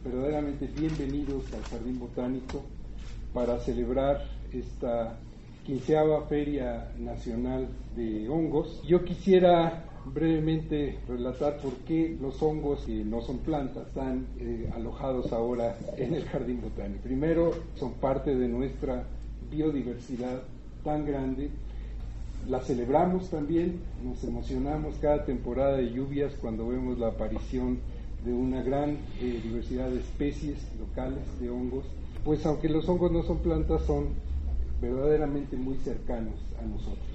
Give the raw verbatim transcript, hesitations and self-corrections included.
verdaderamente bienvenidos al Jardín Botánico para celebrar esta quinceava Feria Nacional de Hongos. Yo quisiera brevemente relatar por qué los hongos, que no son plantas, están eh, alojados ahora en el Jardín Botánico. Primero, son parte de nuestra biodiversidad tan grande. La celebramos también, nos emocionamos cada temporada de lluvias cuando vemos la aparición de una gran eh, diversidad de especies locales de hongos, pues aunque los hongos no son plantas, son verdaderamente muy cercanos a nosotros.